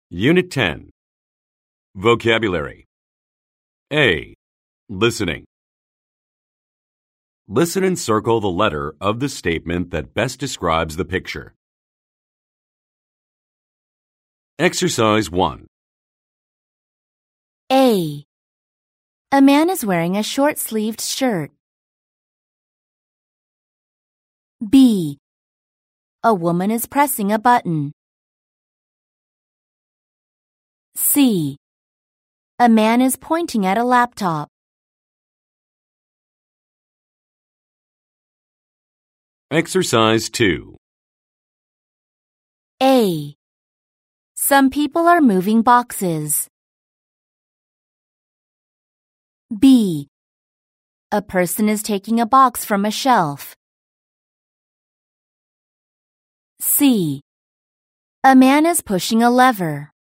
Unit 10. Vocabulary. A. Listening. Listen and circle the letter of the statement that best describes the picture. Exercise 1. A. A man is wearing a short-sleeved shirt. B. A woman is pressing a button. C. A man is pointing at a laptop. Exercise 2. A. Some people are moving boxes. B. A person is taking a box from a shelf. C. A man is pushing a lever.